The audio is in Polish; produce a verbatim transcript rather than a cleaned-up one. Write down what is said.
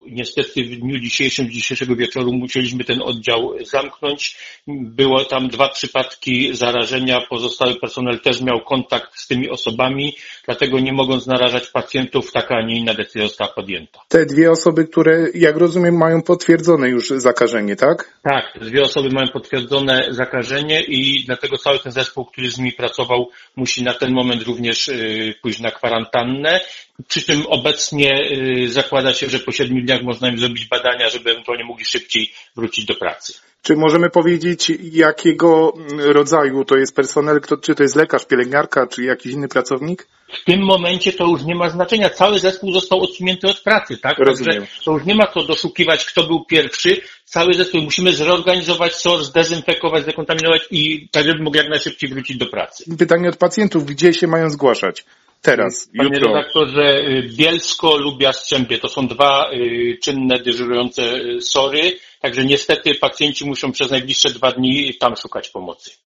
niestety w dniu dzisiejszym, dzisiejszego wieczoru musieliśmy ten oddział zamknąć. Było tam dwa przypadki zarażenia, pozostały personel też miał kontakt z tymi osobami, dlatego nie mogąc narażać pacjentów, taka, a nie inna decyzja została podjęta. Te dwie osoby, które, jak rozumiem, mają potwierdzone już zakażenie, tak? Tak, dwie osoby mają potwierdzone zakażenie i dlatego cały ten zespół, który z nimi pracował, musi na ten moment również pójść na kwarantannę. Przy czym obecnie zakłada się, że po siedmiu dniach można im zrobić badania, żeby ewentualnie mogli szybciej wrócić do pracy. Czy możemy powiedzieć, jakiego rodzaju to jest personel, kto, czy to jest lekarz, pielęgniarka, czy jakiś inny pracownik? W tym momencie to już nie ma znaczenia. Cały zespół został odsunięty od pracy, tak? Rozumiem. Także to już nie ma co doszukiwać, kto był pierwszy. Cały zespół musimy zreorganizować S O R, zdezynfekować, zdekontaminować i tak, żeby mógł jak najszybciej wrócić do pracy. Pytanie od pacjentów, gdzie się mają zgłaszać? Teraz, Panie jutro. redaktorze, Bielsko lub Jastrzębie to są dwa czynne, dyżurujące S O R-y, także niestety pacjenci muszą przez najbliższe dwa dni tam szukać pomocy.